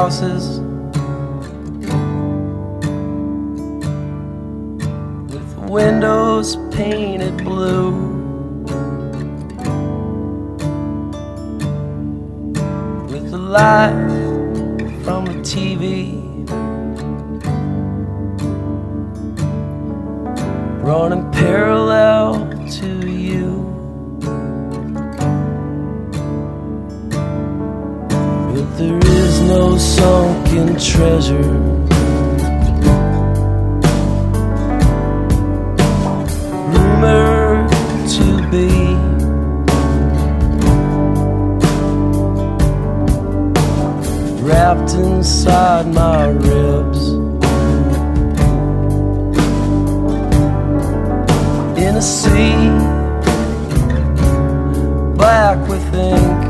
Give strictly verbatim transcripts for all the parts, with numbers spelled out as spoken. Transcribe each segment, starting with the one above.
houses with windows painted blue, with the light from the T V running parallel to you. But there is no sunken treasure, rumored to be. Wrapped inside my ribs in a sea black with ink.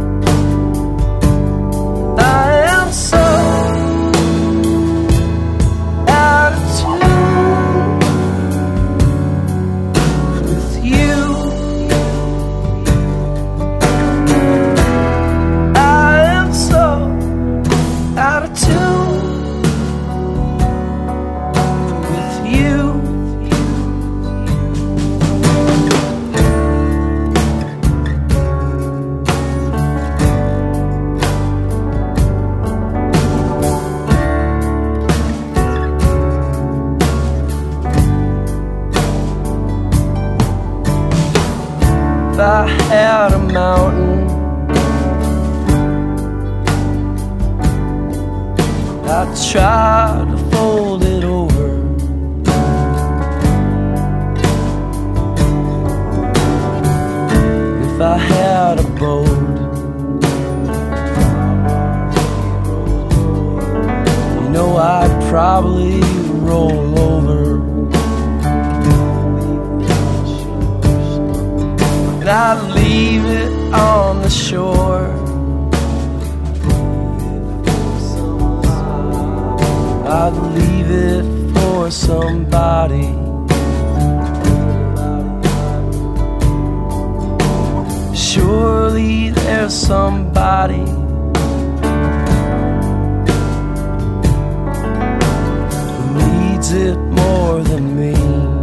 I am so out of tune with you. I am so out of tune with you. If I had a mountain, I'd try to fold it over. If I had a boat, you know I'd probably roll over. And I'd leave it on the shore. I'd leave it for somebody. Surely there's somebody who needs it more than me.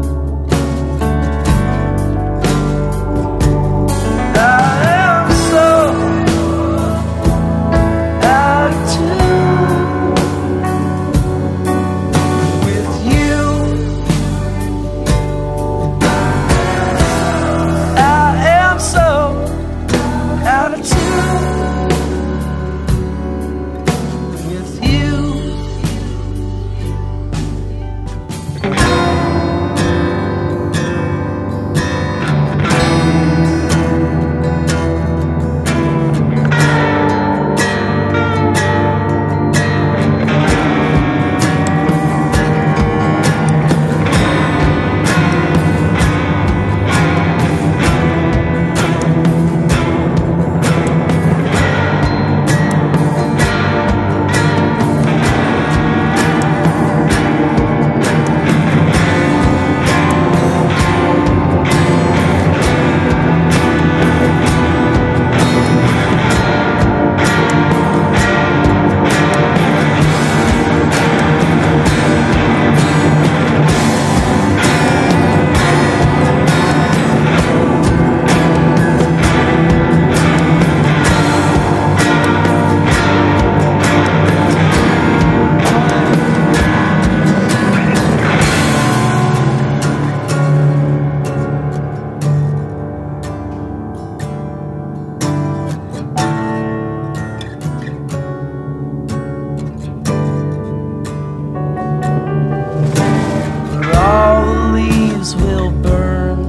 Will burn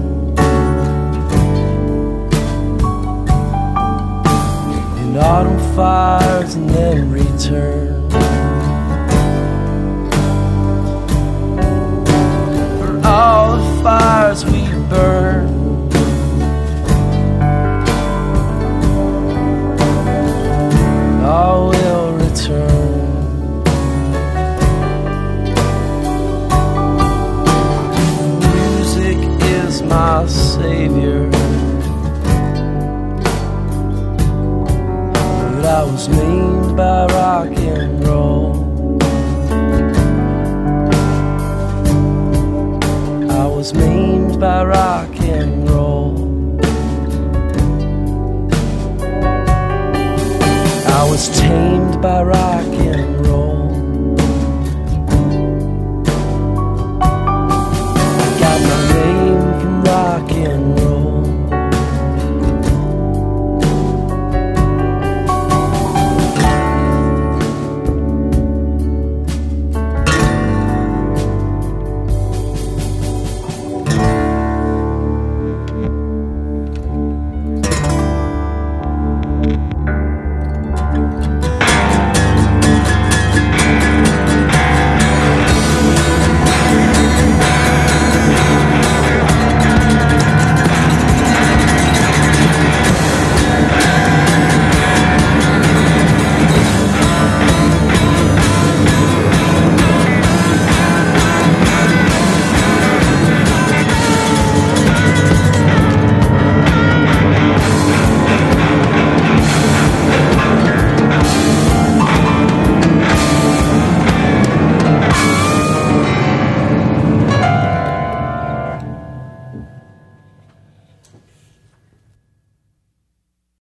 in autumn fires and then return. For all the fires we burn, all will return. My savior, but I was mean maimed by rock and roll. I was maimed by rock and roll. I was tamed by rock and roll.